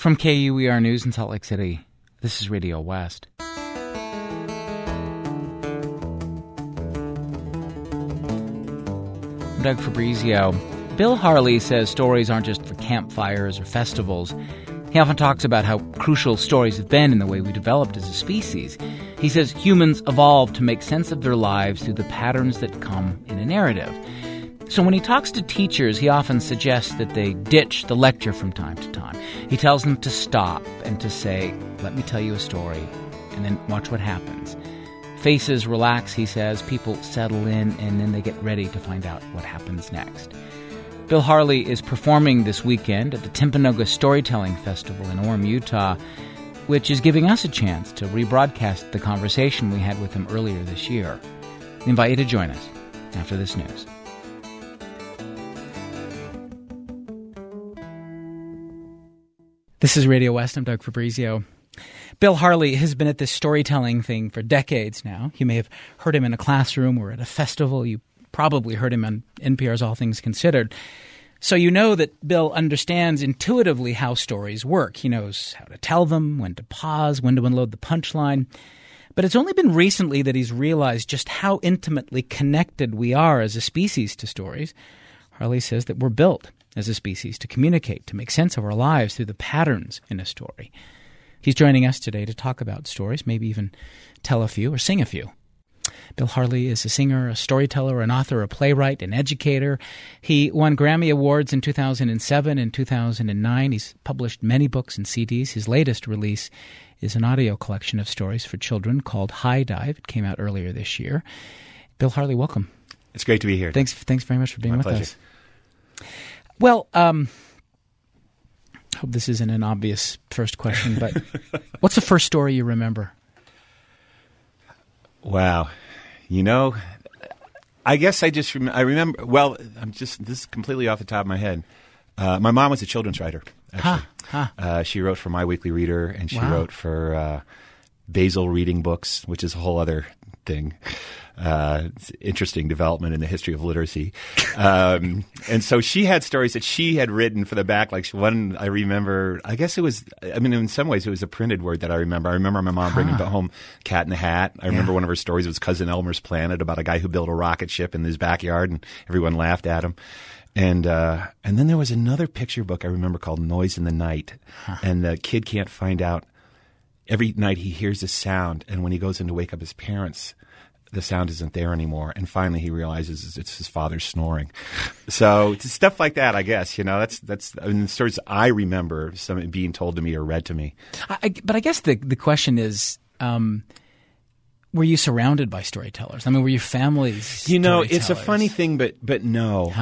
From KUER News in Salt Lake City, this is Radio West. I'm Doug Fabrizio. Bill Harley says stories aren't just for campfires or festivals. He often talks about how crucial stories have been in the way we developed as a species. He says humans evolved to make sense of their lives through the patterns that come in a narrative. So when he talks to teachers, he often suggests that they ditch the lecture from time to time. He tells them to stop and to say, "Let me tell you a story," and then watch what happens. Faces relax, he says, people settle in, and then they get ready to find out what happens next. Bill Harley is performing this weekend at the Timpanogos Storytelling Festival in Orem, Utah, which is giving us a chance to rebroadcast the conversation we had with him earlier this year. We invite you to join us after this news. This is Radio West. I'm Doug Fabrizio. Bill Harley has been at this storytelling thing for decades now. You may have heard him in a classroom or at a festival. You probably heard him on NPR's All Things Considered. So you know that Bill understands intuitively how stories work. He knows how to tell them, when to pause, when to unload the punchline. But it's only been recently that he's realized just how intimately connected we are as a species to stories. Harley says that we're built as a species to communicate, to make sense of our lives through the patterns in a story. He's joining us today to talk about stories, maybe even tell a few or sing a few. Bill Harley is a singer, a storyteller, an author, a playwright, an educator. He won Grammy Awards in 2007 and 2009. He's published many books and CDs. His latest release is an audio collection of stories for children called High Dive. It came out earlier this year. Bill Harley, welcome. It's great to be here. Thanks very much for being with pleasure. us. Well, hope this isn't an obvious first question, but what's the first story you remember? Wow. You know, I guess I remember, well, this is completely off the top of my head. My mom was a children's writer, actually. She wrote for My Weekly Reader, and she wrote for Basil Reading Books, which is a whole other thing. It's an interesting development in the history of literacy. And so she had stories that she had written for the back. Like one I remember, I guess it was, in some ways it was a printed word that I remember. I remember my mom bringing home Cat in the Hat. I remember one of her stories was Cousin Elmer's Planet, about a guy who built a rocket ship in his backyard and everyone laughed at him. And then there was another picture book I remember called Noise in the Night. And the kid can't find out. Every night he hears a sound, and when he goes in to wake up his parents, the sound isn't there anymore. And finally he realizes it's his father snoring. So stuff like that, I guess, that's the stories I remember some being told to me or read to me. But I guess the question is, were you surrounded by storytellers? Were your families storytellers? It's a funny thing, but no.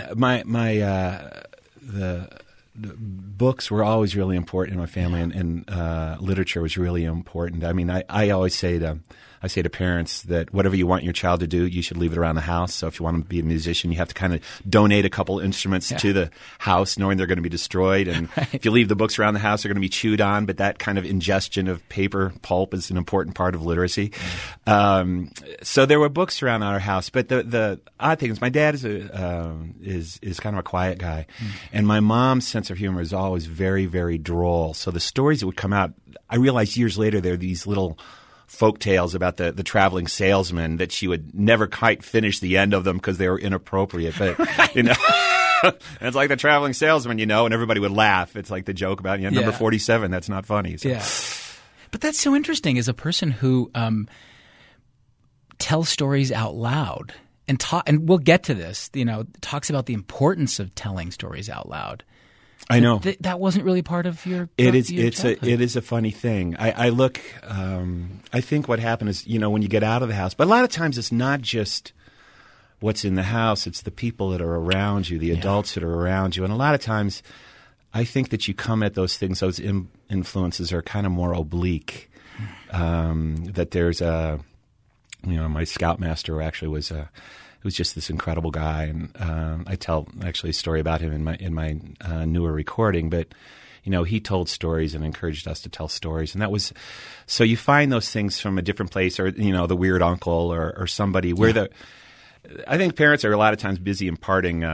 The books were always really important in my family, and literature was really important. I always say to parents that whatever you want your child to do, you should leave it around the house. So if you want them to be a musician, you have to kind of donate a couple instruments to the house, knowing they're going to be destroyed. And if you leave the books around the house, they're going to be chewed on. But that kind of ingestion of paper pulp is an important part of literacy. So there were books around our house. But the odd thing is, my dad is kind of a quiet guy, and my mom's sense of humor is always very, very droll. So the stories that would come out, I realized years later, they're these little folk tales about the traveling salesman that she would never quite finish the end of them because they were inappropriate. But, it's like the traveling salesman, and everybody would laugh. It's like the joke about, number 47, that's not funny. So. Yeah. But that's so interesting as a person who tells stories out loud and we'll get to this, talks about the importance of telling stories out loud. I know. That wasn't really part of your It is a funny thing. I look I think what happened is, when you get out of the house, but a lot of times it's not just what's in the house, it's the people that are around you, the adults that are around you. And a lot of times I think that you come at those things, those influences are kind of more oblique. That there's my scoutmaster actually was just this incredible guy, and I tell actually a story about him in my newer recording. But he told stories and encouraged us to tell stories, and that was so you find those things from a different place, or the weird uncle or somebody where I think parents are a lot of times busy imparting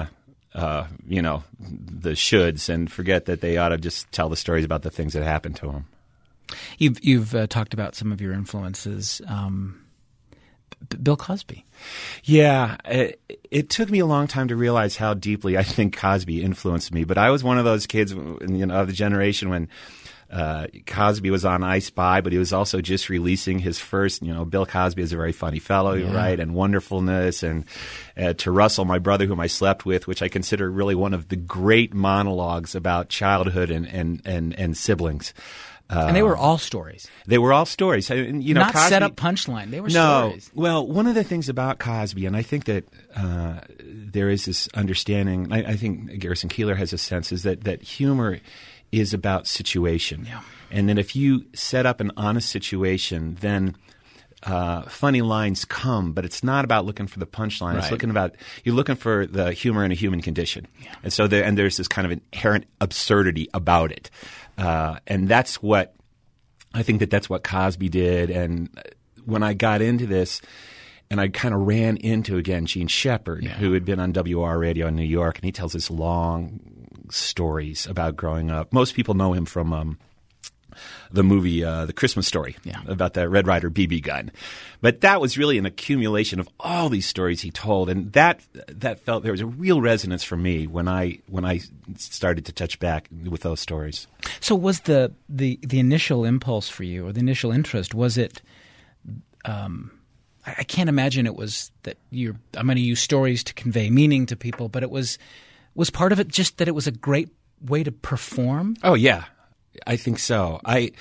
the shoulds and forget that they ought to just tell the stories about the things that happened to them. You've talked about some of your influences. Bill Cosby. Yeah, it took me a long time to realize how deeply I think Cosby influenced me. But I was one of those kids, of the generation when Cosby was on I Spy, but he was also just releasing his first, Bill Cosby is a very funny fellow, right? And Wonderfulness, and to Russell, my brother, whom I slept with, which I consider really one of the great monologues about childhood and siblings. And they were all stories. They were all stories. Not Cosby, set up punchline. They were stories. Well, one of the things about Cosby, and I think that there is this understanding, I think Garrison Keillor has a sense, is that humor is about situation. Yeah. And that if you set up an honest situation, then funny lines come, but it's not about looking for the punchline. Right. You're looking for the humor in a human condition. Yeah. And so there's this kind of inherent absurdity about it. And that's what I think that's what Cosby did. And when I got into this, and I kind of ran into, again, Gene Shepard, who had been on WR Radio in New York, and he tells this long stories about growing up. Most people know him from the movie The Christmas Story, about that Red Ryder BB gun. But that was really an accumulation of all these stories he told, and that felt there was a real resonance for me when I started to touch back with those stories. So was the initial impulse for you, or the initial interest, was it I can't imagine it was that I'm going to use stories to convey meaning to people, but it was part of it just that it was a great way to perform? Oh, yeah. I think so.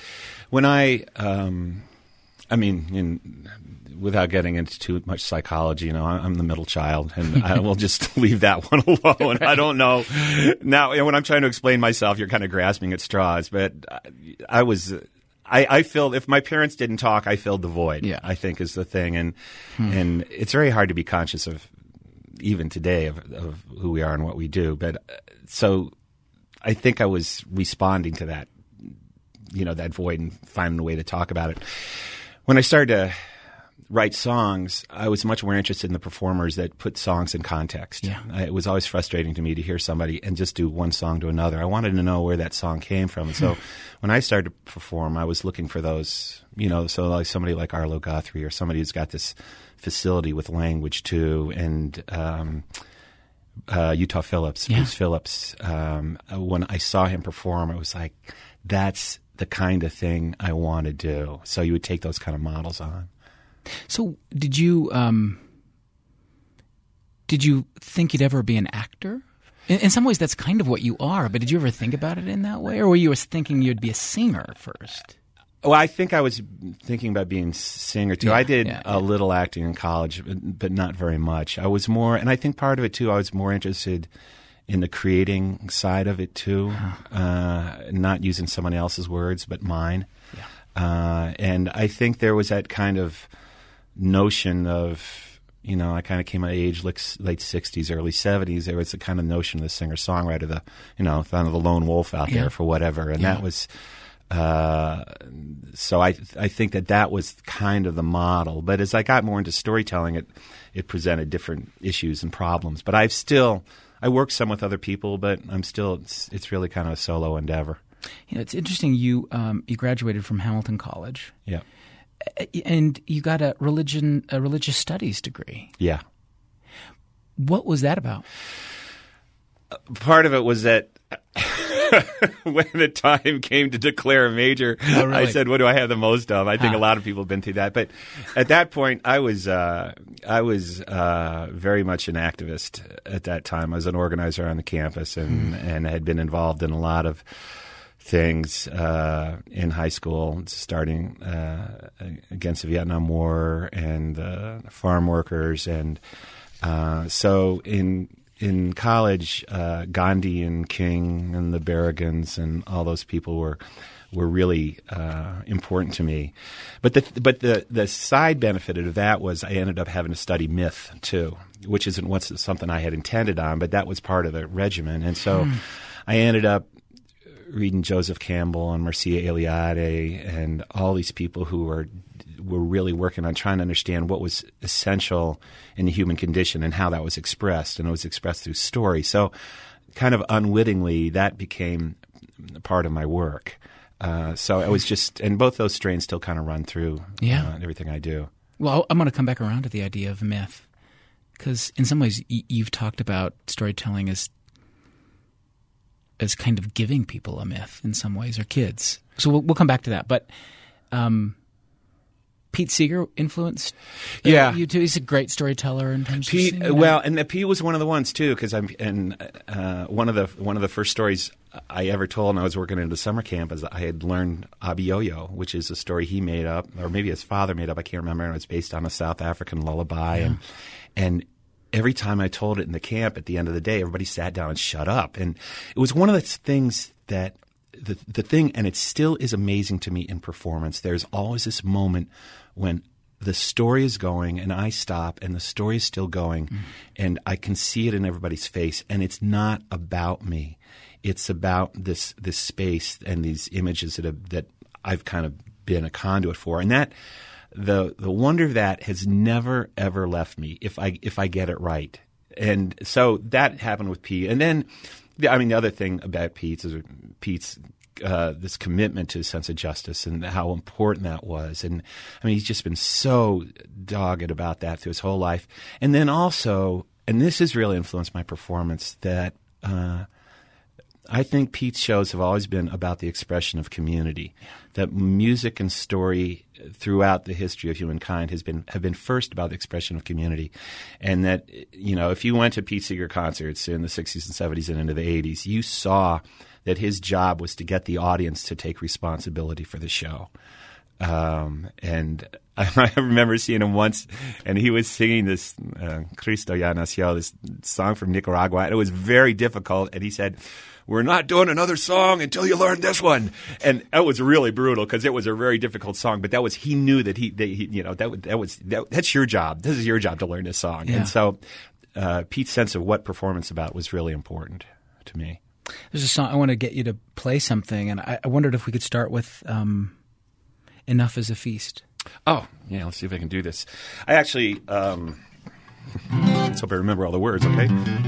Without getting into too much psychology, I'm the middle child, and I will just leave that one alone. Right. I don't know. Now, when I'm trying to explain myself, you're kind of grasping at straws, but I filled, if my parents didn't talk, I filled the void, I think is the thing. And it's very hard to be conscious of, even today, of who we are and what we do. But so I think I was responding to that, that void, and finding a way to talk about it. When I started to write songs, I was much more interested in the performers that put songs in context. Yeah. It was always frustrating to me to hear somebody and just do one song to another. I wanted to know where that song came from. And so when I started to perform, I was looking for those, so like somebody like Arlo Guthrie, or somebody who's got this facility with language too, and Utah Phillips, Bruce Phillips. When I saw him perform, I was like, that's the kind of thing I want to do. So you would take those kind of models on. So did you think you'd ever be an actor? In some ways, that's kind of what you are, but did you ever think about it in that way? Or were you thinking you'd be a singer first? Well, I think I was thinking about being a singer, too. I did a little acting in college, but not very much. I was more, and I think part of it, too, I was more interested in the creating side of it, too, not using someone else's words, but mine. Yeah. And I think there was that kind of notion of, I kind of came of age late 60s, early 70s. There was a kind of notion of the singer-songwriter, kind of the lone wolf out there for whatever. And that was... so I think that was kind of the model. But as I got more into storytelling, it presented different issues and problems. But I work some with other people, but it's really kind of a solo endeavor. It's interesting. You graduated from Hamilton College. Yeah. And you got a religious studies degree. Yeah. What was that about? Part of it was that when the time came to declare a major, really? I said, what do I have the most of? I think a lot of people have been through that. But at that point, I was very much an activist at that time. I was an organizer on the campus and had been involved in a lot of things in high school, starting against the Vietnam War and farm workers. And so in college, Gandhi and King and the Berrigans and all those people were really important to me. But the side benefit of that was I ended up having to study myth too, which isn't something I had intended on, but that was part of the regimen. And so I ended up reading Joseph Campbell and Mircea Eliade and all these people who were were really working on trying to understand what was essential in the human condition and how that was expressed, and it was expressed through story. So kind of unwittingly, that became part of my work. So it was just, and both those strains still kind of run through everything I do. Well, I'm going to come back around to the idea of myth, because in some ways you've talked about storytelling as kind of giving people a myth in some ways, or kids. So we'll come back to that. But Pete Seeger influenced you too. He's a great storyteller in terms of singing. Well, and Pete was one of the ones too, because one of the first stories I ever told when I was working in the summer camp is I had learned Abiyoyo, which is a story he made up, or maybe his father made up. I can't remember. And it was based on a South African lullaby, and every time I told it in the camp, at the end of the day, everybody sat down and shut up. And it was one of the things that the thing, and it still is amazing to me in performance. There's always this moment when the story is going and I stop and the story is still going, and I can see it in everybody's face, and it's not about me. It's about this space and these images that I've kind of been a conduit for, and that the wonder of that has never ever left me if I get it right. And so that happened with Pete. And then the other thing about Pete's this commitment to a sense of justice and how important that was. And he's just been so dogged about that through his whole life. And then also, and this has really influenced my performance, that I think Pete's shows have always been about the expression of community. That music and story throughout the history of humankind have been first about the expression of community. And that, if you went to Pete Seeger concerts in the 60s and 70s and into the 80s, you saw that his job was to get the audience to take responsibility for the show. And I remember seeing him once, and he was singing this Cristo Ya Nació, this song from Nicaragua, and it was very difficult. And he said, "We're not doing another song until you learn this one." And that was really brutal because it was a very difficult song. But he knew that that's your job. This is your job to learn this song. Yeah. And so Pete's sense of what performance about was really important to me. There's a song I want to get you to play something, and I wondered if we could start with "Enough Is a Feast." Oh, yeah. Let's see if I can do this. I actually let's hope I remember all the words. Okay.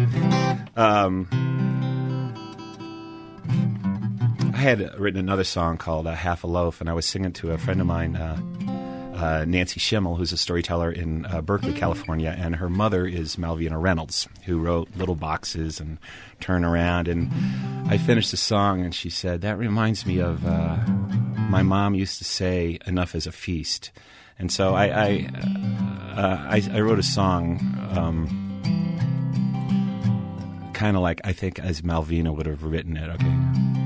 I had written another song called "Half a Loaf," and I was singing to a friend of mine, Nancy Schimmel, who's a storyteller in Berkeley, California, and her mother is Malvina Reynolds, who wrote Little Boxes and Turn Around. And I finished the song, and she said, "That reminds me of my mom used to say, 'Enough is a feast.'" And so I wrote a song kind of like, I think, as Malvina would have written it. Okay.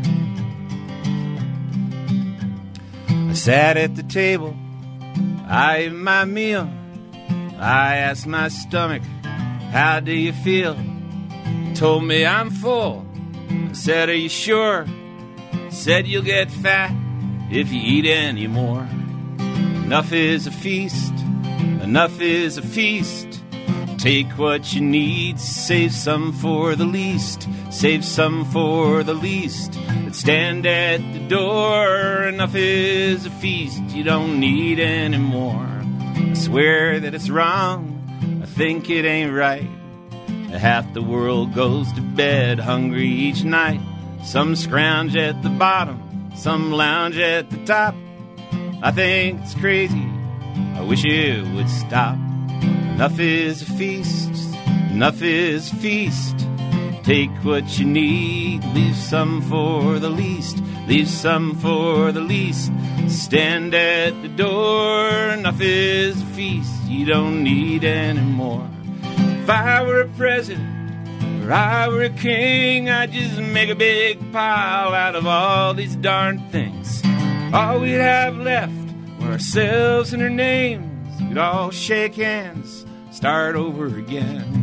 I sat at the table, I ate my meal. I asked my stomach, "How do you feel?" It told me I'm full. I said, "Are you sure?" It said, "You'll get fat if you eat any more." Enough is a feast. Enough is a feast. Take what you need, save some for the least. Save some for the least that stand at the door. Enough is a feast, you don't need any more. I swear that it's wrong, I think it ain't right. Half the world goes to bed hungry each night. Some scrounge at the bottom, some lounge at the top. I think it's crazy, I wish it would stop. Enough is a feast, enough is a feast. Take what you need, leave some for the least. Leave some for the least. Stand at the door, enough is a feast. You don't need any more. If I were a president, or I were a king, I'd just make a big pile out of all these darn things. All we'd have left were ourselves and our names. We'd all shake hands, start over again.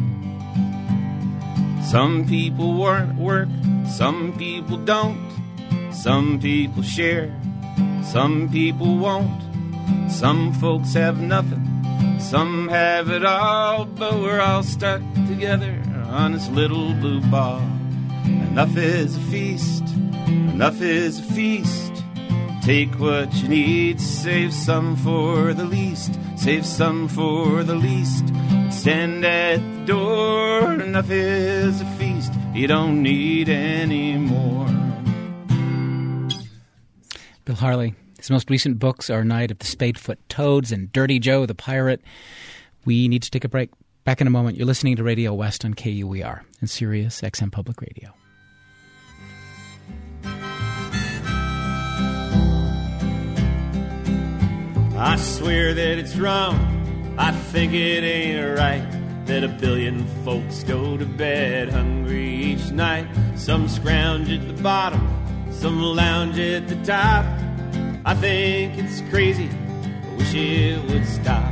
Some people work, some people don't. Some people share, some people won't. Some folks have nothing, some have it all. But we're all stuck together on this little blue ball. Enough is a feast, enough is a feast. Take what you need, save some for the least, save some for the least. Stand at the door, enough is a feast, you don't need any more. Bill Harley. His most recent books are Night of the Spadefoot Toads and Dirty Joe the Pirate. We need to take a break. Back in a moment. You're listening to Radio West on KUER and Sirius XM Public Radio. I swear that it's wrong, I think it ain't right, that 1 billion folks go to bed hungry each night. Some scrounge at the bottom, some lounge at the top. I think it's crazy, I wish it would stop.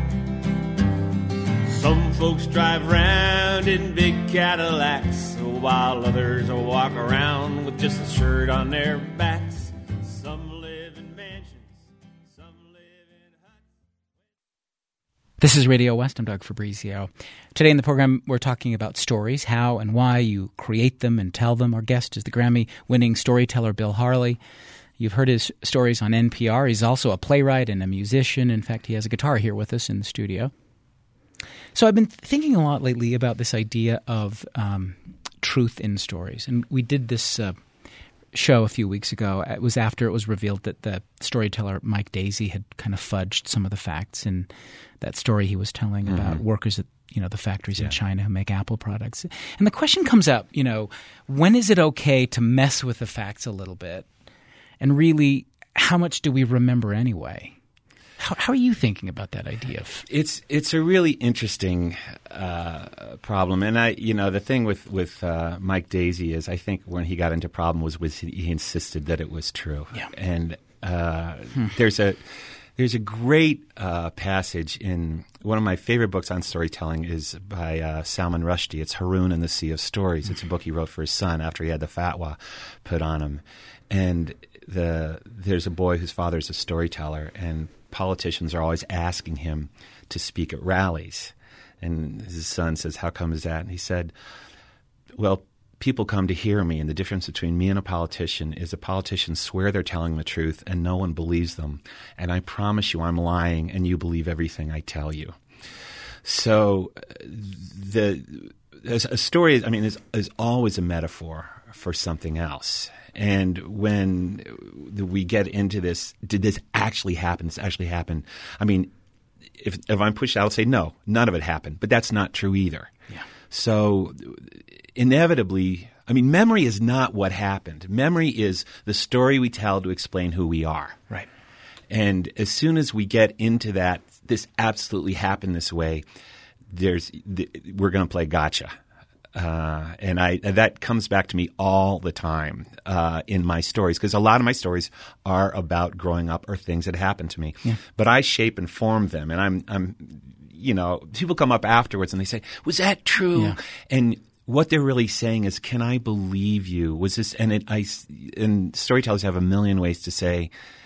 Some folks drive around in big Cadillacs, while others will walk around with just a shirt on their backs. Some live in mansions, some live in huts. This is Radio West. I'm Doug Fabrizio. Today in the program, we're talking about stories, how and why you create them and tell them. Our guest is the Grammy-winning storyteller Bill Harley. You've heard his stories on NPR. He's also a playwright and a musician. In fact, he has a guitar here with us in the studio. So I've been thinking a lot lately about this idea of truth in stories. And we did this show a few weeks ago. It was after it was revealed that the storyteller Mike Daisey had kind of fudged some of the facts in that story he was telling about workers at the factories in China who make Apple products. And the question comes up, when is it okay to mess with the facts a little bit? And really, how much do we remember anyway? How are you thinking about that idea? It's a really interesting problem, and the thing with Mike Daisey is I think when he got into problem was he insisted that it was true. Yeah. And there's a great passage in one of my favorite books on storytelling is by Salman Rushdie. It's Haroun and the Sea of Stories. It's a book he wrote for his son after he had the fatwa put on him, and there's a boy whose father's a storyteller, and politicians are always asking him to speak at rallies. And his son says, "How come is that?" And he said, "Well, people come to hear me, and the difference between me and a politician is a politician swear they're telling the truth and no one believes them. And I promise you I'm lying and you believe everything I tell you." So a story, is always a metaphor for something else. And when we get into this, did this actually happen? This actually happened. If I'm pushed out, I'll say, no, none of it happened. But that's not true either. Yeah. So inevitably, memory is not what happened. Memory is the story we tell to explain who we are. Right. And as soon as we get into that, this absolutely happened this way, we're going to play gotcha. And that comes back to me all the time in my stories, because a lot of my stories are about growing up or things that happened to me. Yeah. But I shape and form them, and I'm people come up afterwards and they say, "Was that true?" Yeah. And what they're really saying is, "Can I believe you? Was this?" And storytellers have a million ways to say,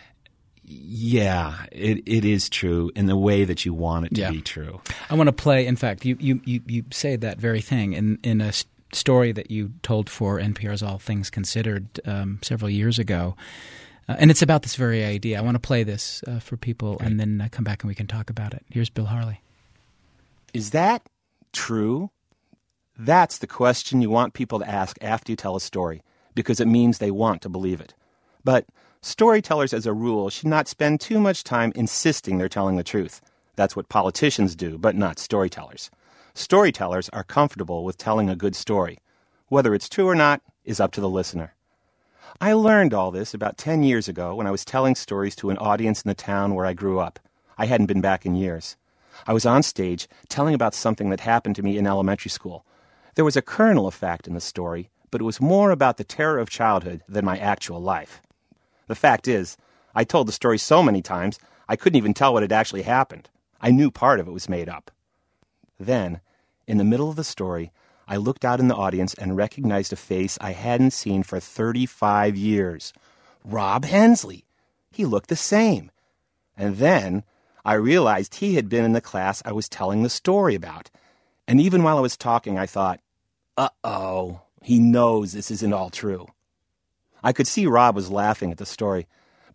"Yeah, it is true in the way that you want it to be true." I want to play. In fact, you say that very thing in a story that you told for NPR's All Things Considered several years ago, and it's about this very idea. I want to play this for people, and then come back and we can talk about it. Here's Bill Harley. Is that true? That's the question you want people to ask after you tell a story, because it means they want to believe it. But storytellers, as a rule, should not spend too much time insisting they're telling the truth. That's what politicians do, but not storytellers. Storytellers are comfortable with telling a good story. Whether it's true or not is up to the listener. I learned all this about 10 years ago when I was telling stories to an audience in the town where I grew up. I hadn't been back in years. I was on stage telling about something that happened to me in elementary school. There was a kernel of fact in the story, but it was more about the terror of childhood than my actual life. The fact is, I told the story so many times, I couldn't even tell what had actually happened. I knew part of it was made up. Then, in the middle of the story, I looked out in the audience and recognized a face I hadn't seen for 35 years. Rob Hensley. He looked the same. And then I realized he had been in the class I was telling the story about. And even while I was talking, I thought, uh-oh, he knows this isn't all true. I could see Rob was laughing at the story,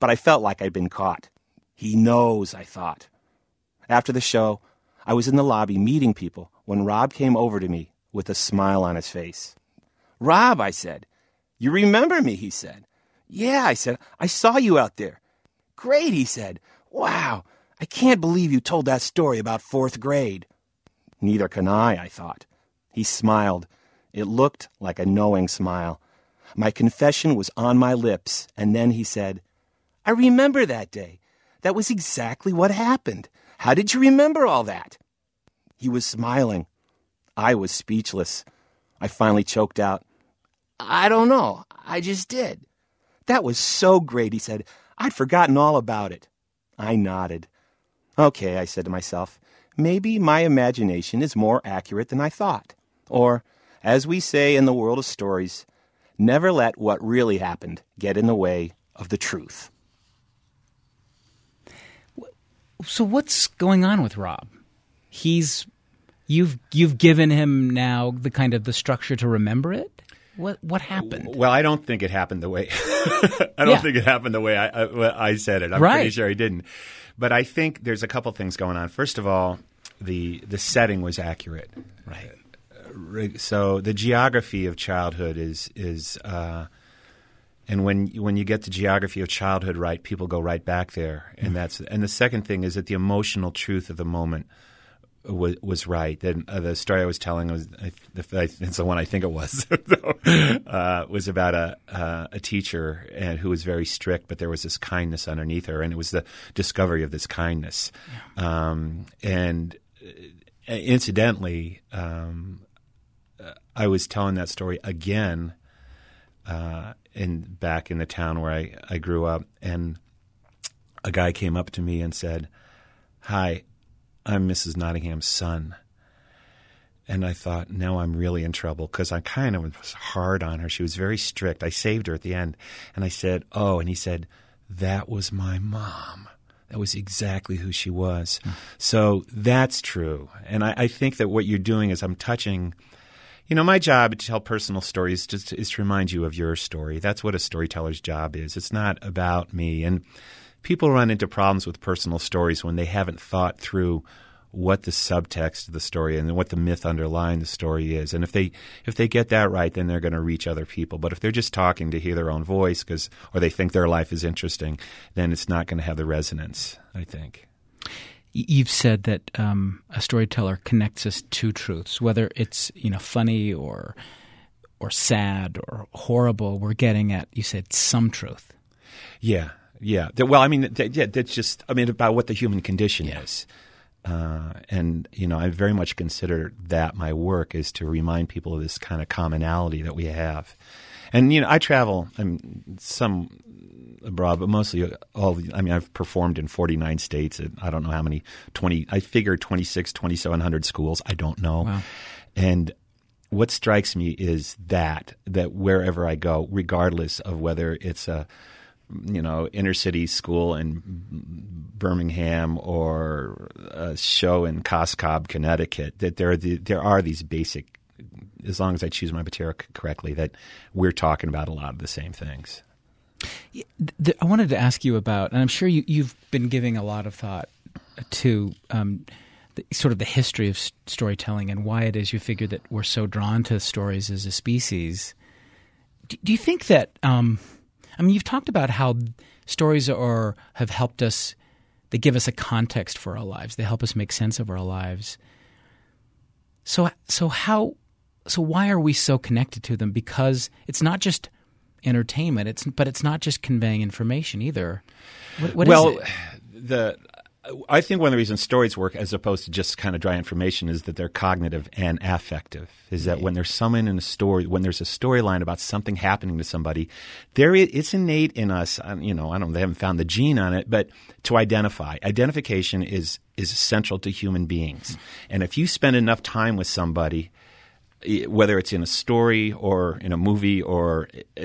but I felt like I'd been caught. He knows, I thought. After the show, I was in the lobby meeting people when Rob came over to me with a smile on his face. "Rob," I said. "You remember me," he said. "Yeah," I said. "I saw you out there." "Great," he said. "Wow, I can't believe you told that story about 4th grade." Neither can I thought. He smiled. It looked like a knowing smile. My confession was on my lips, and then he said, "I remember that day. That was exactly what happened. How did you remember all that?" He was smiling. I was speechless. I finally choked out, "I don't know. I just did." "That was so great," he said. "I'd forgotten all about it." I nodded. "Okay," I said to myself, "maybe my imagination is more accurate than I thought." Or, as we say in the world of stories, never let what really happened get in the way of the truth. So what's going on with Rob? You've given him now the structure to remember it? What happened? Well, I don't think it happened the way think it happened the way I said it. I'm pretty sure he didn't. But I think there's a couple things going on. First of all, the setting was accurate. Right. So the geography of childhood is and when you get the geography of childhood right, people go right back there. And the second thing is that the emotional truth of the moment was right. Then the story I was telling was it's the one I think it was was about a teacher who was very strict, but there was this kindness underneath her, and it was the discovery of this kindness. And incidentally, I was telling that story again back in the town where I grew up, and a guy came up to me and said, "Hi, I'm Mrs. Nottingham's son." And I thought, now I'm really in trouble because I kind of was hard on her. She was very strict. I saved her at the end. And I said, "Oh," and he said, "That was my mom. That was exactly who she was." So that's true. And I think that what you're doing is I'm touching – my job to tell personal stories is to remind you of your story. That's what a storyteller's job is. It's not about me. And people run into problems with personal stories when they haven't thought through what the subtext of the story and what the myth underlying the story is. And if they get that right, then they're going to reach other people. But if they're just talking to hear their own voice or they think their life is interesting, then it's not going to have the resonance, I think. You've said that a storyteller connects us to truths, whether it's funny or sad or horrible. We're getting at, you said, some truth. Yeah. Well, that's just about what the human condition is. And I very much consider that my work is to remind people of this kind of commonality that we have. And I travel. Some abroad, but mostly I've performed in 49 states at I don't know how many, 20, I figure 2,700 schools. I don't know. Wow. And what strikes me is that wherever I go, regardless of whether it's a inner city school in Birmingham or a show in Coscob, Connecticut, that there are these basic, as long as I choose my material correctly, that we're talking about a lot of the same things. I wanted to ask you about, and I'm sure you've been giving a lot of thought to the history of storytelling and why it is you figure that we're so drawn to stories as a species. Do you think that you've talked about how stories have helped us, they give us a context for our lives. They help us make sense of our lives. So why are we so connected to them? Because it's not just entertainment, but it's not just conveying information either. What is it? I think one of the reasons stories work as opposed to just kind of dry information is that they're cognitive and affective. Is that when there's someone in a story, when there's a storyline about something happening to somebody, it's innate in us. They haven't found the gene on it, but to identify. Identification is essential to human beings. And if you spend enough time with somebody, whether it's in a story or in a movie or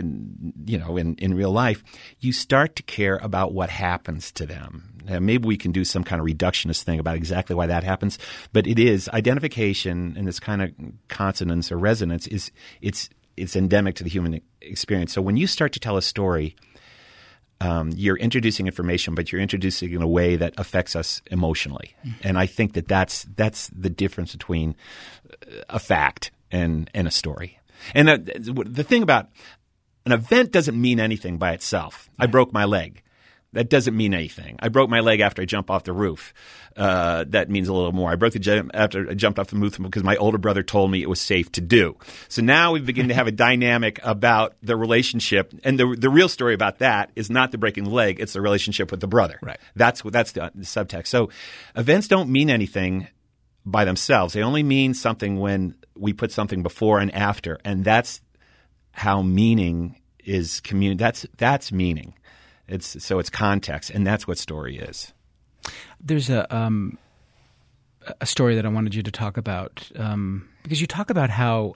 in real life, you start to care about what happens to them. Now, maybe we can do some kind of reductionist thing about exactly why that happens, but it is identification and this kind of consonance or resonance it's endemic to the human experience. So when you start to tell a story, you're introducing information, but you're introducing it in a way that affects us emotionally. And I think that's the difference between a fact and a story. And the thing about an event doesn't mean anything by itself. I broke my leg. That doesn't mean anything. I broke my leg after I jumped off the roof. That means a little more. I broke the leg after I jumped off the roof because my older brother told me it was safe to do. So now we begin to have a dynamic about the relationship. And the real story about that is not the breaking the leg. It's the relationship with the brother. Right. That's the subtext. So events don't mean anything by themselves. They only mean something when we put something before and after. And that's how meaning is that's meaning. It's context, and that's what story is. There's a story that I wanted you to talk about because you talk about how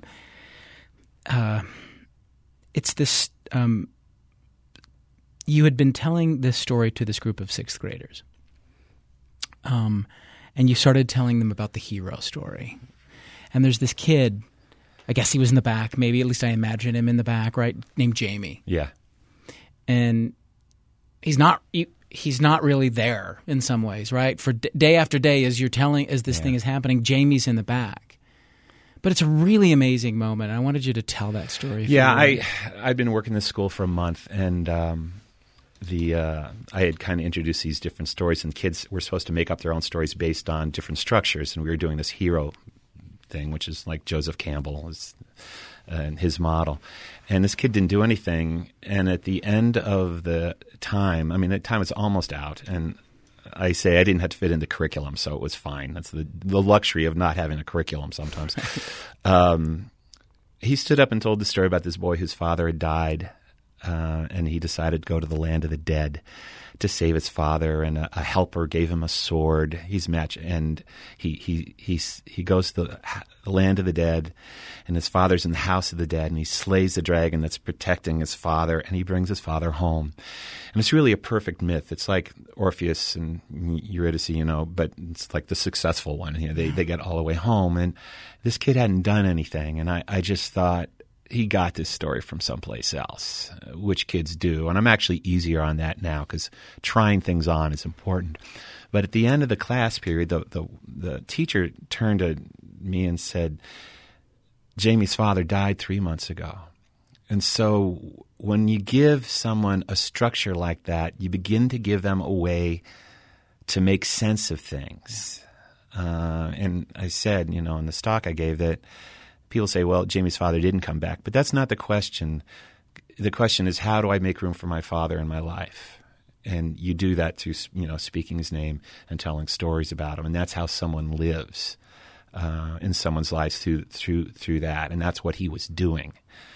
it's this. You had been telling this story to this group of sixth graders, and you started telling them about the hero story. And there's this kid. I guess he was in the back. Maybe at least I imagine him in the back, right? Named Jamie. Yeah, and he's not really there in some ways, right? For day after day, as this thing is happening, Jamie's in the back. But it's a really amazing moment. I wanted you to tell that story. Yeah, I've been working this school for a month, and I had kind of introduced these different stories, and kids were supposed to make up their own stories based on different structures, and we were doing this hero thing, which is like Joseph Campbell and his model. And this kid didn't do anything. And at the end of the time, the time was almost out. And I say I didn't have to fit in the curriculum, so it was fine. That's the luxury of not having a curriculum sometimes. He stood up and told the story about this boy whose father had died, and he decided to go to the land of the dead to save his father, and a helper gave him a sword. He's matched, and he goes to the land of the dead, and his father's in the house of the dead, and he slays the dragon that's protecting his father, and he brings his father home. And it's really a perfect myth. It's like Orpheus and Eurydice, but it's like the successful one. They get all the way home, and this kid hadn't done anything, and I just thought, he got this story from someplace else, which kids do. And I'm actually easier on that now because trying things on is important. But at the end of the class period, the teacher turned to me and said, Jamie's father died 3 months ago. And so when you give someone a structure like that, you begin to give them a way to make sense of things. And I said, in the stock I gave that, people say, well, Jamie's father didn't come back. But that's not the question. The question is, how do I make room for my father in my life? And you do that through, speaking his name and telling stories about him. And that's how someone lives in someone's lives through that. And that's what he was doing.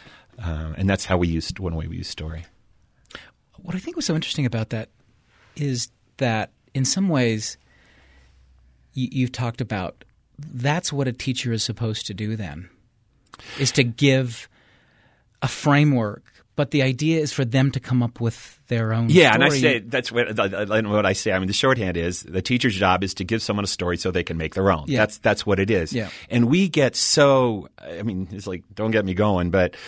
And that's how we use story. What I think was so interesting about that is that in some ways you've talked about that's what a teacher is supposed to do then. Is to give a framework, but the idea is for them to come up with their own story. And I say that's what I say. The shorthand is the teacher's job is to give someone a story so they can make their own. Yeah. That's what it is. Yeah. And we get so it's like, don't get me going, but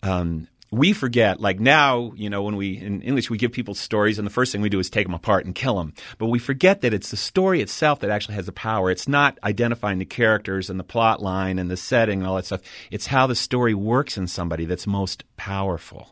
we forget, like now, when we, in English, we give people stories and the first thing we do is take them apart and kill them. But we forget that it's the story itself that actually has the power. It's not identifying the characters and the plot line and the setting and all that stuff. It's how the story works in somebody that's most powerful.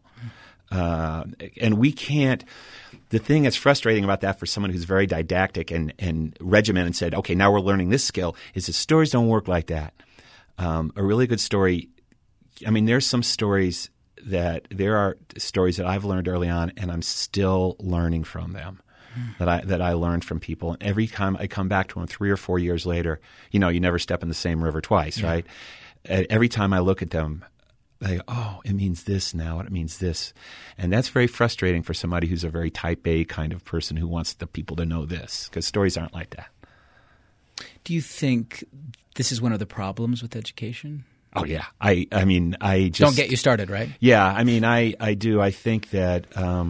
And we can't – the thing that's frustrating about that for someone who's very didactic and regimented and said, okay, now we're learning this skill, is that stories don't work like that. A really good story – there's some stories – there are stories that I've learned early on, and I'm still learning from them. That I learned from people. And every time I come back to them 3 or 4 years later, you never step in the same river twice, right? Every time I look at them, I go, oh, it means this now, and it means this. And that's very frustrating for somebody who's a very type A kind of person who wants the people to know this, because stories aren't like that. Do you think this is one of the problems with education? Oh, yeah. I just – don't get you started, right? Yeah. I do. I think that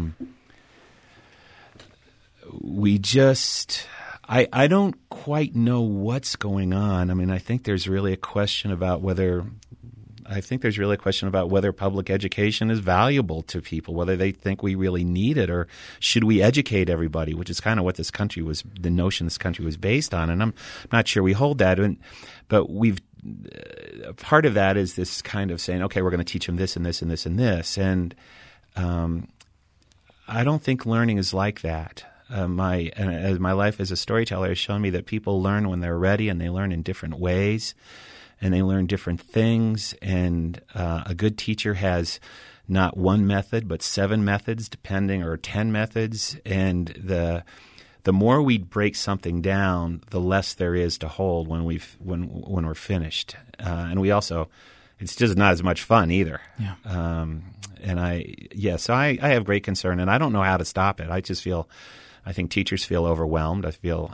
we just – I don't quite know what's going on. I think there's really a question about whether I think there's really a question about whether public education is valuable to people, whether they think we really need it, or should we educate everybody, which is kind of what the notion this country was based on. And I'm not sure we hold that. But part of that is this kind of saying, okay, we're going to teach them this and this and this and this. And I don't think learning is like that. My life as a storyteller has shown me that people learn when they're ready, and they learn in different ways, and they learn different things. And a good teacher has not one method, but 7 methods, or 10 methods. And the more we break something down, the less there is to hold when we're finished. And we also, it's just not as much fun either. Yeah. So I have great concern, and I don't know how to stop it. I think teachers feel overwhelmed. I feel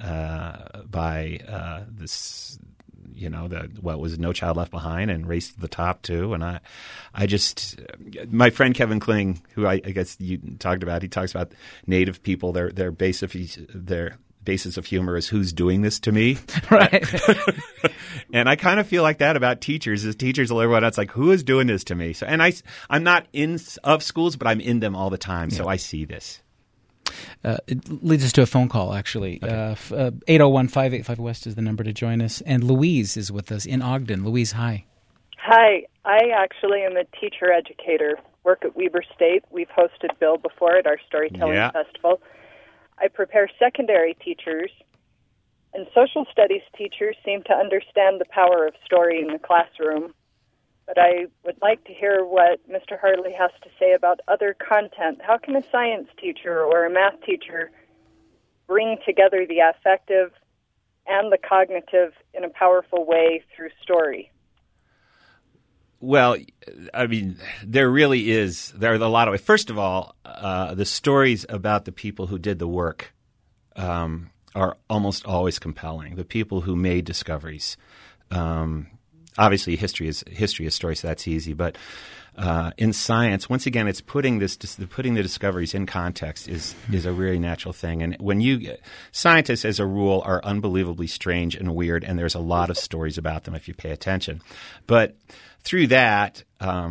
by this, what was No Child Left Behind and Race to the Top too. And my friend Kevin Kling, who I guess you talked about, he talks about Native people. Their basis of humor is who's doing this to me, right? And I kind of feel like that about teachers. As teachers, everyone else like, who is doing this to me? So, and I'm not of schools, but I'm in them all the time, so I see this. It leads us to a phone call, actually. Okay. 801-585-WEST is the number to join us. And Louise is with us in Ogden. Louise, hi. Hi. I actually am a teacher educator, work at Weber State. We've hosted Bill before at our Storytelling Festival. I prepare secondary teachers, and social studies teachers seem to understand the power of story in the classroom. But I would like to hear what Mr. Hartley has to say about other content. How can a science teacher or a math teacher bring together the affective and the cognitive in a powerful way through story? Well, I mean, there are a lot of ways. First of all, the stories about the people who did the work are almost always compelling. The people who made discoveries. Obviously, history is story, so that's easy. But in science, once again, it's putting the discoveries in context is a really natural thing. And scientists, as a rule, are unbelievably strange and weird, and there's a lot of stories about them if you pay attention. But through that,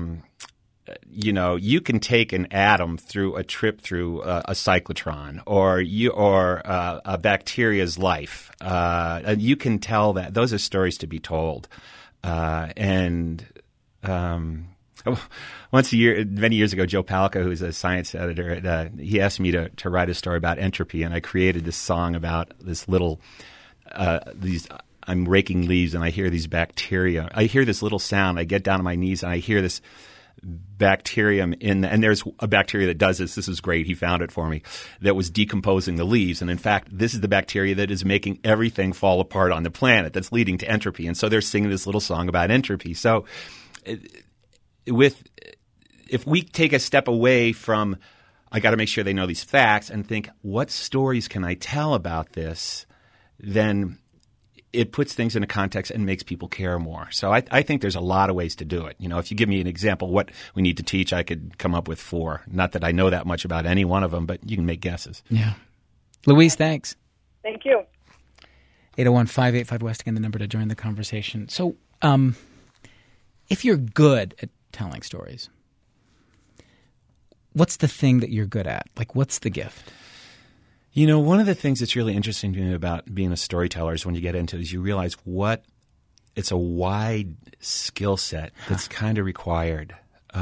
you can take an atom through a trip through a cyclotron, or a bacteria's life. You can tell that those are stories to be told. Once a year, many years ago, Joe Palca, who's a science editor, he asked me to write a story about entropy, and I created this song about this little I'm raking leaves, and I hear these bacteria. I hear this little sound. I get down on my knees, and I hear this bacterium and there's a bacteria that does this. This is great. He found it for me. That was decomposing the leaves. And in fact, this is the bacteria that is making everything fall apart on the planet, that's leading to entropy. And so they're singing this little song about entropy. So if we take a step away from, I got to make sure they know these facts, and think, what stories can I tell about this? Then it puts things in a context and makes people care more. So I think there's a lot of ways to do it. If you give me an example what we need to teach, I could come up with 4. Not that I know that much about any one of them, but you can make guesses. Yeah. Louise, thanks. Thank you. 801-585-WEST, again, the number to join the conversation. So if you're good at telling stories, what's the thing that you're good at? Like, what's the gift? One of the things that's really interesting to me about being a storyteller is when you get into it, is you realize it's a wide skill set that's kind of required.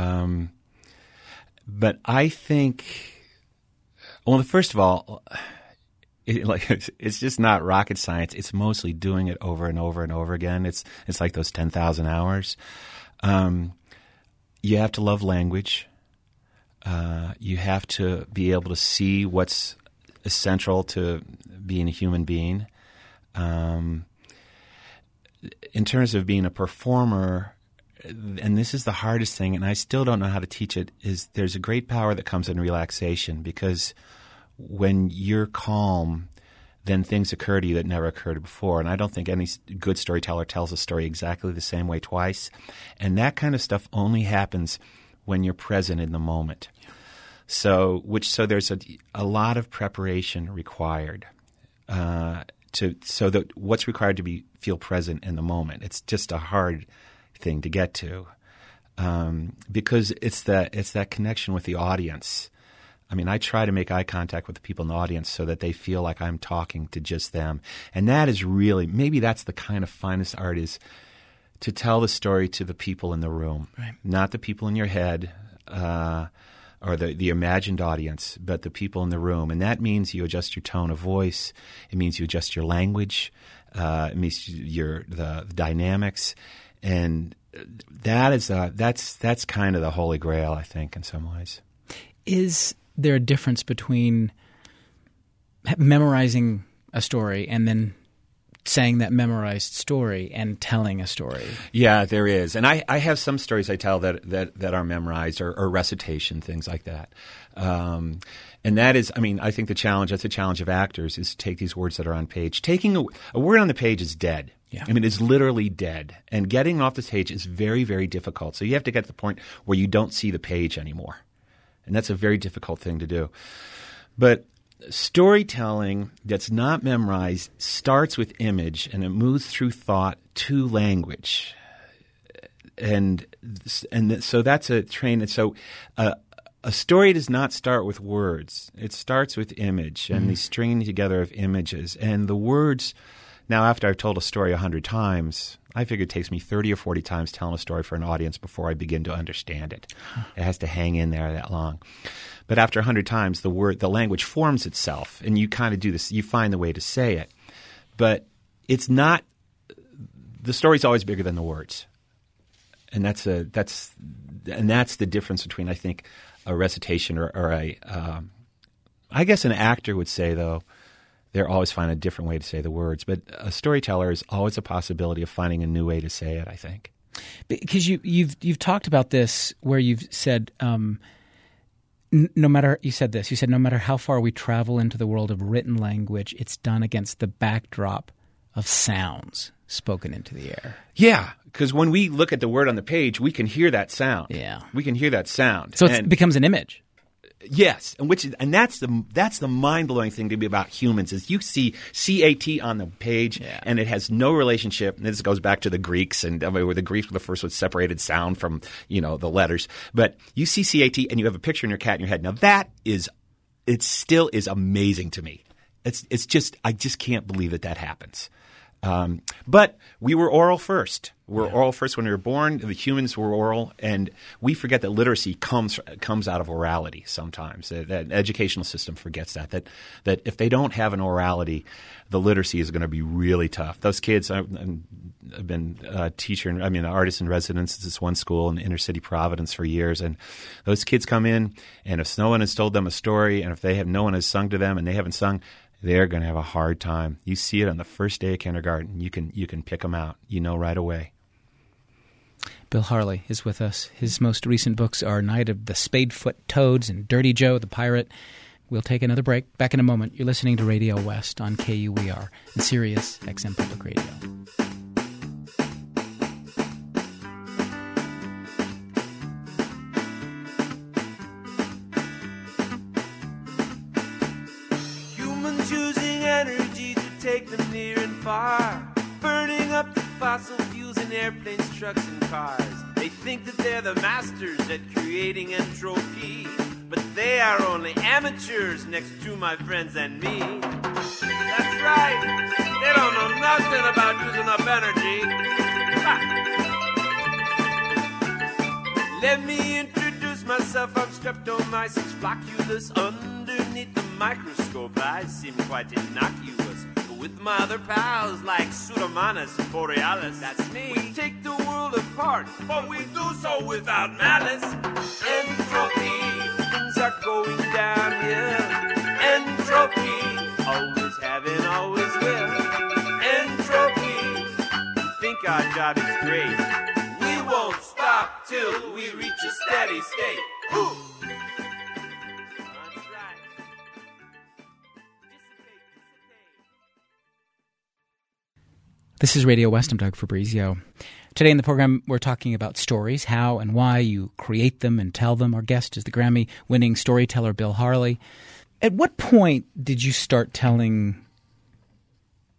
But I think, first of all, it's just not rocket science. It's mostly doing it over and over and over again. It's like those 10,000 hours. You have to love language. You have to be able to see what's essential to being a human being. In terms of being a performer, and this is the hardest thing, and I still don't know how to teach it, is there's a great power that comes in relaxation, because when you're calm, then things occur to you that never occurred before. And I don't think any good storyteller tells a story exactly the same way twice. And that kind of stuff only happens when you're present in the moment. So there's a lot of preparation required so that what's required to feel present in the moment. It's just a hard thing to get to. because it's that connection with the audience. I mean, I try to make eye contact with the people in the audience so that they feel like I'm talking to just them. And that is really, maybe that's the kind of finest art, is to tell the story to the people in the room, right. Not the people in your head or the imagined audience, but the people in the room. And that means you adjust your tone of voice. It means you adjust your language. It means the dynamics. And that's kind of the holy grail, I think, in some ways. Is there a difference between memorizing a story and then saying that memorized story and telling a story? Yeah, there is. And I have some stories I tell that are memorized or recitation, things like that. And that is, I mean, I think that's a challenge of actors, is to take these words that are on page. Taking a word on the page is dead. Yeah. I mean, it's literally dead. And getting off the page is very, very difficult. So you have to get to the point where you don't see the page anymore. And that's a very difficult thing to do. But storytelling that's not memorized starts with image, and it moves through thought to language. And so that's a train. And so a story does not start with words. It starts with image and the stringing together of images. And the words, now after I've told a story 100 times, I figure it takes me 30 or 40 times telling a story for an audience before I begin to understand it. It has to hang in there that long. But after 100 times, the language forms itself, and you kind of do this. You find the way to say it. But it's not – the story's always bigger than the words. And that's the difference between, I think, a recitation or I guess an actor would say, though, they're always find a different way to say the words. But a storyteller is always a possibility of finding a new way to say it, I think. Because you've talked about this where you've said no matter how far we travel into the world of written language, it's done against the backdrop of sounds spoken into the air. Yeah, because when we look at the word on the page, we can hear that sound. Yeah. We can hear that sound. So it becomes an image. Yes, and that's the mind-blowing thing to be about humans, is you see CAT on the page, and it has no relationship. And this goes back to the Greeks, and where the Greeks were the first with separated sound from the letters. But you see CAT, and you have a picture in your cat in your head. Now it still is amazing to me. It's just, I just can't believe that happens. But we were oral first. We're oral first when we were born. The humans were oral, and we forget that literacy comes out of orality sometimes. That educational system forgets that if they don't have an orality, the literacy is going to be really tough. Those kids, I've been an artist in residence at this one school in inner city Providence for years, and those kids come in, and if no one has told them a story, and if no one has sung to them, and they haven't sung, they're going to have a hard time. You see it on the first day of kindergarten. You can pick them out. right away. Bill Harley is with us. His most recent books are Night of the Spadefoot Toads and Dirty Joe the Pirate. We'll take another break. Back in a moment. You're listening to Radio West on KUER and Sirius XM Public Radio. Take them near and far, burning up the fossil fuels in airplanes, trucks, and cars. They think that they're the masters at creating entropy, but they are only amateurs next to my friends and me. That's right, they don't know nothing about using up energy. Let me introduce myself, I'm Streptomyces flocculus. Underneath the microscope I seem quite innocuous. With my other pals like Pseudomonas and Borealis, that's me. We take the world apart, but we do so without malice. Entropy, things are going downhill. Entropy, always have and always will. Entropy, we think our job is great. We won't stop till we reach a steady state. Ooh. This is Radio West. I'm Doug Fabrizio. Today in the program, we're talking about stories, how and why you create them and tell them. Our guest is the Grammy-winning storyteller Bill Harley. At what point did you start telling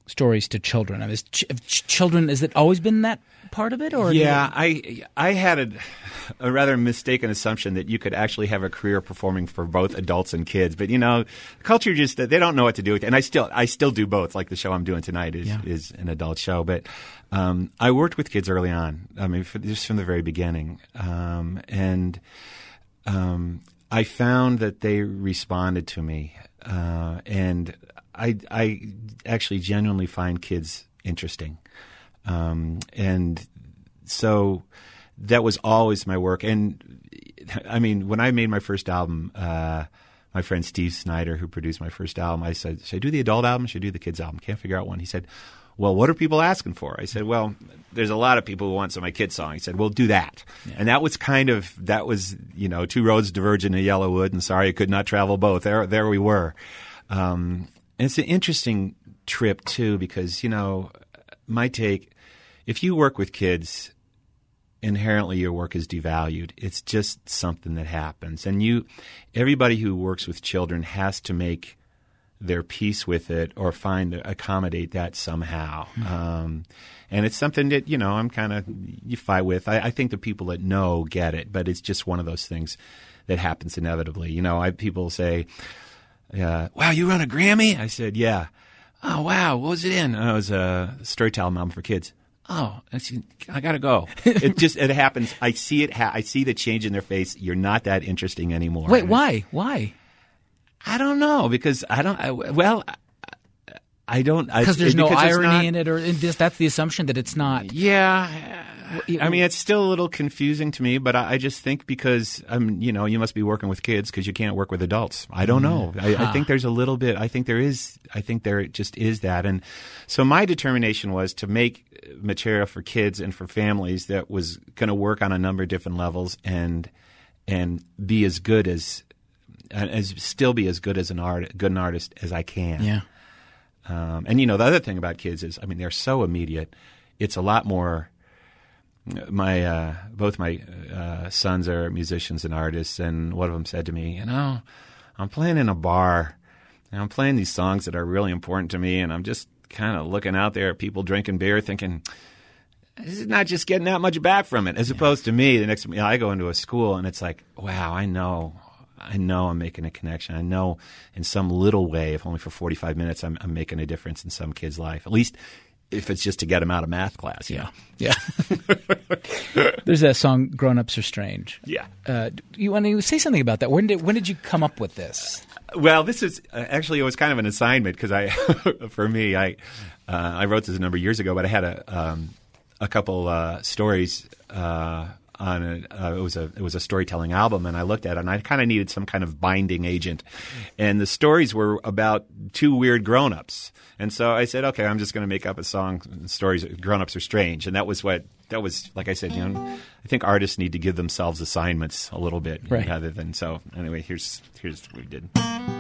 stories to children? I mean, children, has it always been that part of it? Or yeah, I had a rather mistaken assumption that you could actually have a career performing for both adults and kids. But, culture just, they don't know what to do with it. And I still do both. Like the show I'm doing tonight is an adult show. But I worked with kids early on. I mean, just from the very beginning. And I found that they responded to me. And I actually genuinely find kids interesting. And so that was always my work. And I mean, when I made my first album, my friend Steve Snyder, who produced my first album, I said, should I do the adult album? Should I do the kids album? Can't figure out one. He said, well, what are people asking for? I said, well, there's a lot of people who want some of my kids' song. He said, well, do that. Yeah. And that was two roads diverge in a yellow wood, and sorry I could not travel both. There we were. And it's an interesting trip, too, because, my take, if you work with kids, inherently your work is devalued. It's just something that happens. And everybody who works with children has to make their peace with it or accommodate that somehow. Mm-hmm. And it's something that, you fight with. I think the people that know get it, but it's just one of those things that happens inevitably. People say, wow, you run a Grammy? I said, yeah. Oh, wow. What was it in? Oh, it was a storytelling album for kids. Oh, I got to go. It happens. I see it. I see the change in their face. You're not that interesting anymore. Wait, why? Why? I don't know, because I don't. Because there's no irony in it, or that's the assumption that it's not. Yeah. I mean, it's still a little confusing to me, but I just think because you must be working with kids because you can't work with adults. I don't know. I think there's a little bit. I think there just is that, and so my determination was to make material for kids and for families that was going to work on a number of different levels and be as good as still be as good as an artist as I can. Yeah. And the other thing about kids is, they're so immediate. It's a lot more. Both my sons are musicians and artists, and one of them said to me, I'm playing in a bar, and I'm playing these songs that are really important to me, and I'm just kind of looking out there at people drinking beer thinking, this is not just getting that much back from it, as opposed to me. The next, I go into a school, and it's like, wow, I know I'm making a connection. I know in some little way, if only for 45 minutes, I'm making a difference in some kid's life, at least if it's just to get them out of math class. Yeah. There's that song, Grown-Ups Are Strange. Yeah. You want to say something about that? When did you come up with this? Well, this is actually, it was kind of an assignment because for me, I wrote this a number of years ago, but I had a couple stories on it. It was a storytelling album, and I looked at it, and I kind of needed some kind of binding agent. And the stories were about two weird grown-ups. And so I said, okay, I'm just going to make up a song, stories, Grown-Ups Are Strange. And that was, like I said, I think artists need to give themselves assignments a little bit rather than, so anyway, here's what we did.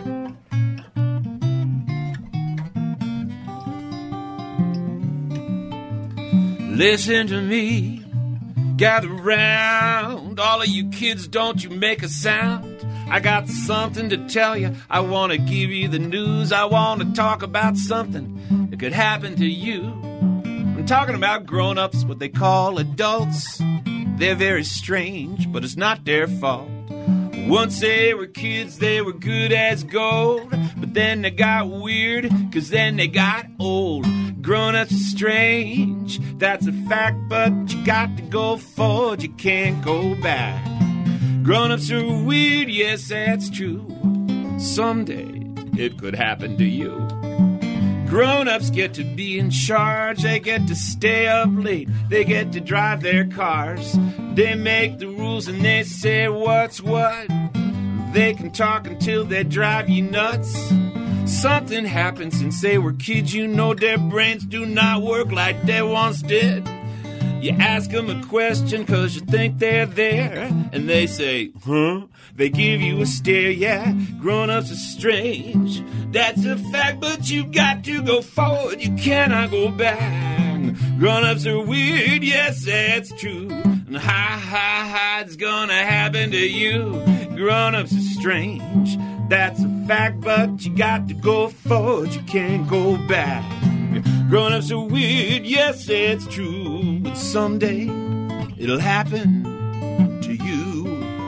Listen to me, gather round, all of you kids, don't you make a sound. I got something to tell you, I want to give you the news, I want to talk about something that could happen to you. I'm talking about grown-ups, what they call adults. They're very strange, but it's not their fault. Once they were kids, they were good as gold, but then they got weird, cause then they got old. Grown-ups are strange, that's a fact, but you got to go forward, you can't go back. Grown-ups are weird, yes, that's true. Someday it could happen to you. Grown-ups get to be in charge, they get to stay up late, they get to drive their cars. They make the rules and they say what's what. They can talk until they drive you nuts. Something happened since they were kids, their brains do not work like they once did. You ask them a question cause you think they're there, and they say, huh? They give you a stare, yeah. Grown-ups are strange, that's a fact, but you got to go forward, you cannot go back. Grown-ups are weird, yes, that's true. And ha, it's gonna happen to you. Grown-ups are strange, that's a fact, but you got to go forward, you can't go back. Growing up's so weird, yes, it's true. But someday it'll happen to you.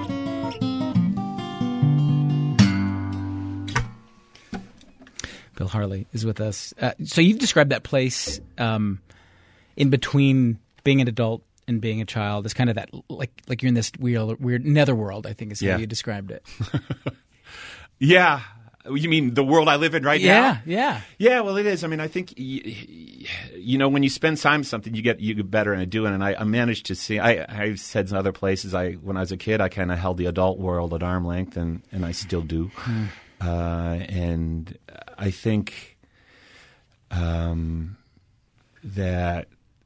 Bill Harley is with us. So you've described that place in between being an adult and being a child as kind of that, like you're in this weird netherworld, I think is how you described it. Yeah. You mean the world I live in right now? Yeah. Yeah, well, it is. I mean, I think, you know, when you spend time with something, you get better at doing it. And I managed to see, I've said in other places, when I was a kid, I kind of held the adult world at arm length, and I still do. And I think that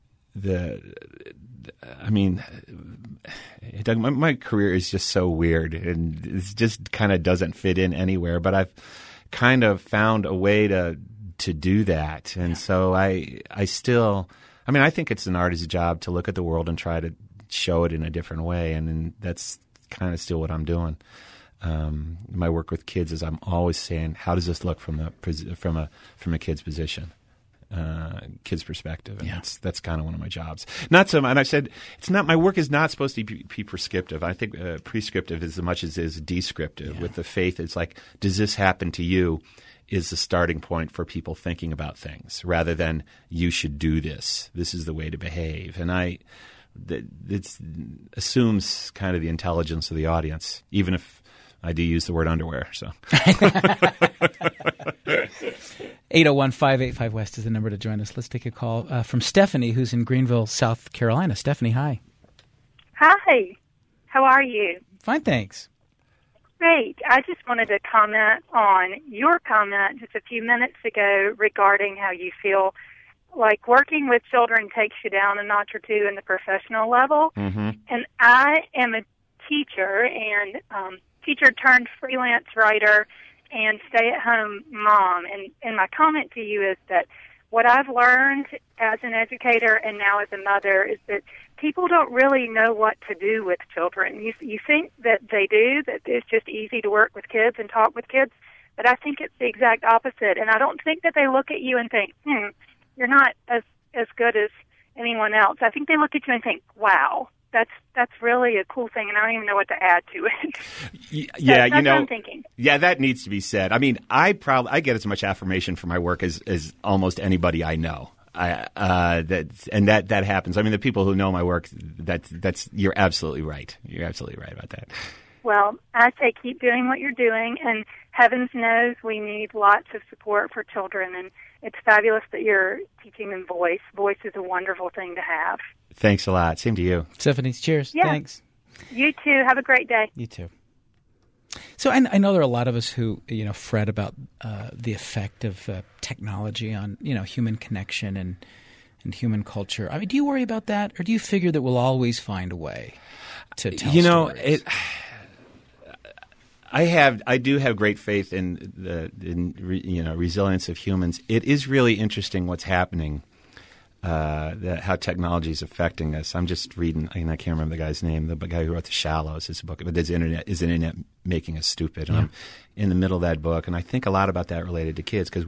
my career is just so weird, and it just kind of doesn't fit in anywhere. But I've kind of found a way to do that, and so I think it's an artist's job to look at the world and try to show it in a different way, and that's kind of still what I'm doing. My work with kids is I'm always saying, how does this look from a kid's position? Kid's perspective, and that's kind of one of my jobs. And I said it's not. My work is not supposed to be prescriptive. I think prescriptive as much as is descriptive. With the faith, it's like, does this happen to you? Is the starting point for people thinking about things rather than you should do this. This is the way to behave, and it assumes kind of the intelligence of the audience, even if I do use the word underwear. So. 801-585-WEST is the number to join us. Let's take a call from Stephanie, who's in Greenville, South Carolina. Stephanie, hi. Hi. How are you? Fine, thanks. Great. I just wanted to comment on your comment just a few minutes ago regarding how you feel like working with children takes you down a notch or two in the professional level. Mm-hmm. And I am a teacher and teacher turned freelance writer and stay-at-home mom. And my comment to you is that what I've learned as an educator and now as a mother is that people don't really know what to do with children. You think that they do, that it's just easy to work with kids and talk with kids, but I think it's the exact opposite. And I don't think that they look at you and think, you're not as good as anyone else. I think they look at you and think, wow, that's really a cool thing, and I don't even know what to add to it. Yeah, that's what I'm thinking. Yeah, that needs to be said. I mean, I get as much affirmation for my work as almost anybody I know. That happens. I mean, the people who know my work, that's you're absolutely right. You're absolutely right about that. Well, I say keep doing what you're doing, and heavens knows we need lots of support for children, and it's fabulous that you're teaching them voice. Voice is a wonderful thing to have. Thanks a lot. Same to you. Stephanie, cheers. Yeah. Thanks. You too. Have a great day. You too. So I know there are a lot of us who fret about the effect of technology on human connection and human culture. I mean, do you worry about that, or do you figure that we'll always find a way to tell stories? I do have great faith in resilience of humans. It is really interesting what's happening. How technology is affecting us. I'm just reading, I can't remember the guy's name, the guy who wrote The Shallows, is a book, but is the internet making us stupid? And I'm in the middle of that book, and I think a lot about that related to kids, because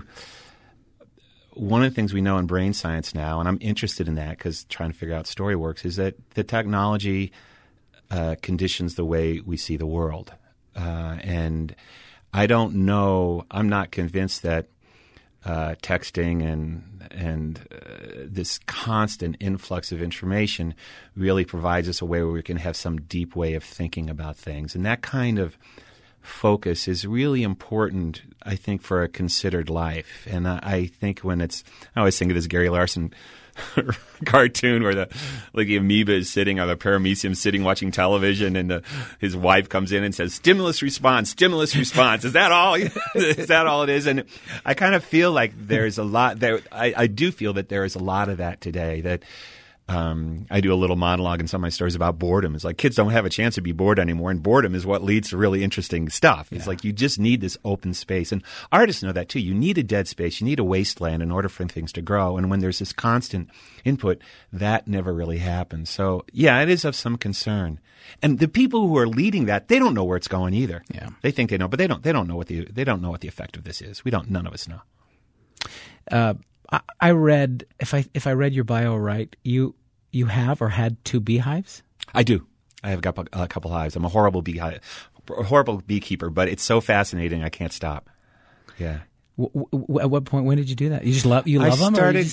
one of the things we know in brain science now, and I'm interested in that because trying to figure out story works, is that the technology conditions the way we see the world. And I don't know, I'm not convinced that texting and this constant influx of information really provides us a way where we can have some deep way of thinking about things. And that kind of focus is really important, I think, for a considered life. And I think I always think of this Gary Larson cartoon where the amoeba is sitting, or the paramecium sitting watching television, and his wife comes in and says, stimulus response. Is that all? Is that all it is? And I kind of feel like there's a lot there. I do feel that there is a lot of that today, that I do a little monologue in some of my stories about boredom. It's like kids don't have a chance to be bored anymore, and boredom is what leads to really interesting stuff. It's like you just need this open space. And artists know that too. You need a dead space. You need a wasteland in order for things to grow. And when there's this constant input, that never really happens. So, yeah, it is of some concern. And the people who are leading that, they don't know where it's going either. Yeah. They think they know, but they don't know what the effect of this is. None of us know. I read, if I read your bio right, you have or had 2 beehives? I do. I have got a couple hives. I'm a horrible beekeeper, but it's so fascinating I can't stop. Yeah. At what point? When did you do that? You just love them? I started.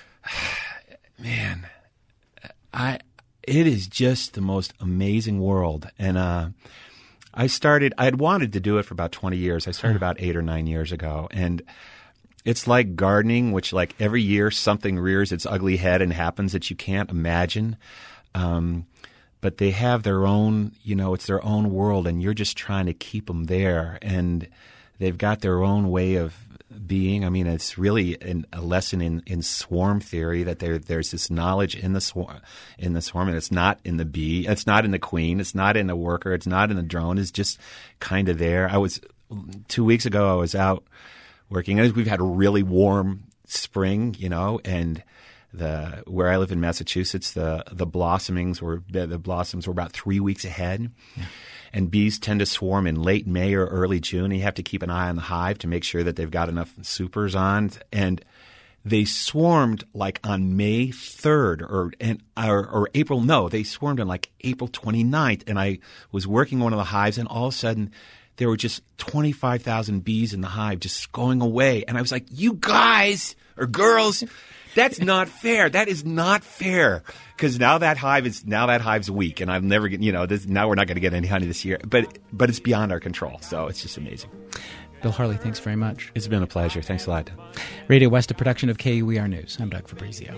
Man, it is just the most amazing world, and I had wanted to do it for about 20 years. I started about 8 or 9 years ago, and it's like gardening, which like every year something rears its ugly head and happens that you can't imagine. But they have their own, it's their own world, and you're just trying to keep them there. And they've got their own way of being. I mean, it's really a lesson in swarm theory that there's this knowledge in the swarm, and it's not in the bee, it's not in the queen, it's not in the worker, it's not in the drone. It's just kind of there. 2 weeks ago, I was out working. We've had a really warm spring, and where I live in Massachusetts, the blossoms were about 3 weeks ahead. Yeah. And bees tend to swarm in late May or early June. You have to keep an eye on the hive to make sure that they've got enough supers on. And they swarmed like on May 3rd or April. No, they swarmed on like April 29th. And I was working one of the hives, and all of a sudden there were just 25,000 bees in the hive just going away. And I was like, you guys or girls, that's not fair. That is not fair. Because now that hive's weak, and I'm never getting, now we're not going to get any honey this year. But it's beyond our control. So it's just amazing. Bill Harley, thanks very much. It's been a pleasure. Thanks a lot. Radio West, a production of KUER News. I'm Doug Fabrizio.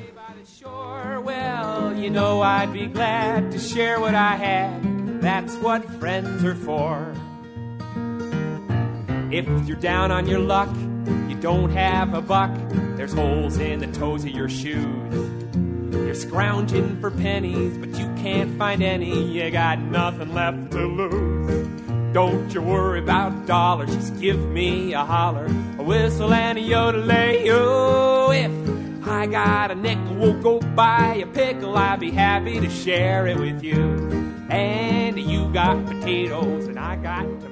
Well, I'd be glad to share what I had. That's what friends are for. If you're down on your luck, you don't have a buck, there's holes in the toes of your shoes. You're scrounging for pennies, but you can't find any. You got nothing left to lose. Don't you worry about dollars, just give me a holler, a whistle and a yodelay-o. If I got a nickel, we'll go buy a pickle. I'd be happy to share it with you. And you got potatoes, and I got